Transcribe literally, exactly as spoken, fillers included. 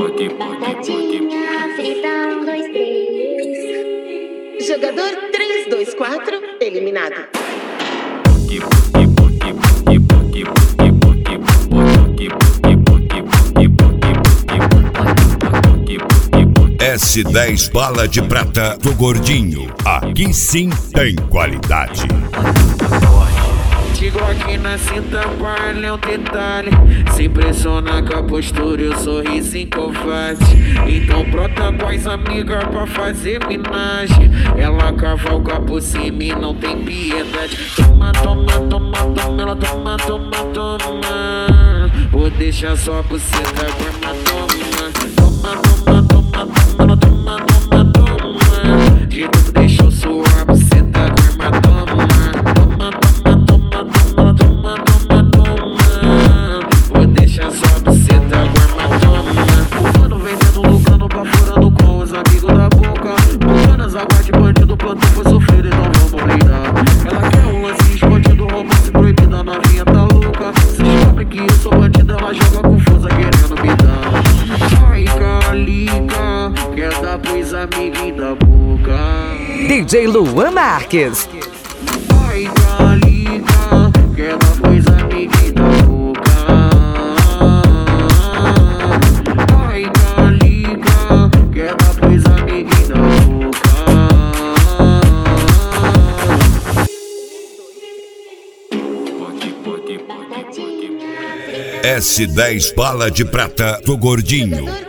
Batatinha frita, um, dois, três. Jogador três, dois, quatro, eliminado. S dez Bala de Prata do Gordinho. Aqui sim tem qualidade. Chegou aqui na cinta, vale um detalhe. Se impressiona com a postura e o sorriso covarde. Então brota com as amigas pra fazer minagem. Ela cavalga por cima e não tem piedade. Toma, toma, toma, toma, ela toma, toma, toma. Vou deixar só buceta, toma, toma. Toma, toma, toma, toma, ela toma, toma, toma. De novo deixou suar buceta, toma, toma. Toma, toma, toma, toma, toma, toma, toma. Vou deixar só buceta, toma, toma. O mano vendendo, lucrando, baforando com os amigos da boca. Bucanas, aguarde, bandido, plantão foi sofrido, então vamos brindar. Ela quer um lance escondido, romance proibida, novinha tá louca. Se descobre que eu sou bandido, ela joga confusa, querendo me dar. Ai, calica, quer dar pros amiguinhos da boca. D J Luan Marques. Ai, calica, quer dar pros amiguinhos da boca. Ai, calica, quer dar pros amiguinhos da boca. S dez Bala de Prata do Gordinho.